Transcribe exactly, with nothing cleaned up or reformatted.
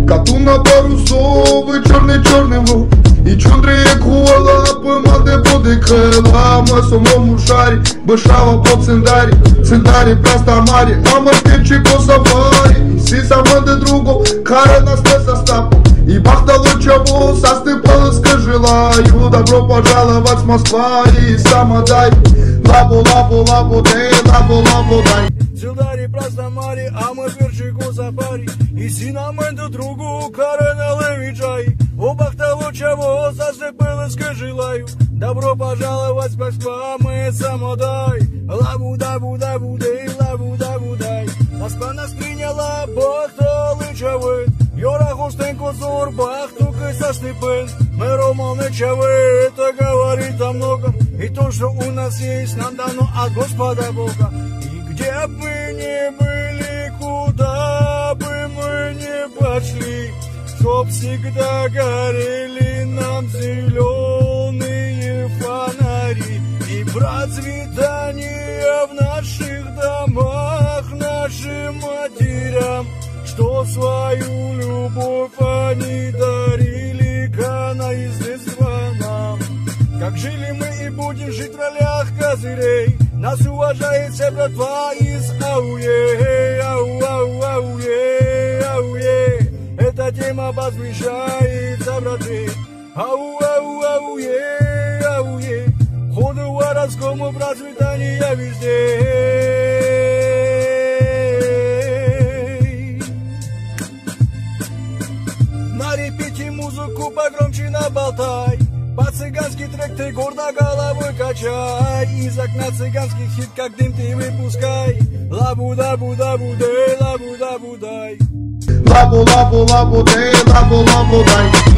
Коту на парусовий чорний-чорний лук. І чундри як лапи, маде буде крила. В самому шарі, бешава по циндарі. Циндарі просто марі, а маркетчик по сафарі. І си саманде друго, кара нас не состав. И бахтало чего, состыпалось, желаю. Добро пожаловать в Москва и самодай. Лабу, лабу, лабу, дай, лабу, лабу, дай. Цилдари просто мари, а мы перчику сафари. И синаменту другу, карена левичай. У бахтало чего, состыпалось, желаю. Добро пожаловать в Москва, мы самодай. Лабу, дабу, дабу, дай, лабу, дабу, дай. Москва нас приняла, бахтало чего. Йора Хустенко зор, бахтука состыпен. Мы романы чавы, это говорит о многом. И то, что у нас есть, нам дано от Господа Бога. И где бы мы ни были, куда бы мы ни пошли, чтоб всегда горели нам зеленые фонари. И процветание в наших домах нашим матерям, что свою любовь они дарили канаиздетства нам. Как жили мы и будем жить в ролях козырей, нас уважает вся братва из ауе, ау, ау, ауе, ауе. Эта тема возвещается, браты, ау, ау, ауе, ауе. Ходу воровскому процветания везде. Музыку погромче наболтай, по-цыгански трек ты гордо головой качай. Из окна цыганских хит как дым ты выпускай. Лабу-дабу-дабу-дай, лабу-дабу-дай. Лабу-лабу-лабу-дай, лабу-лабу-дай.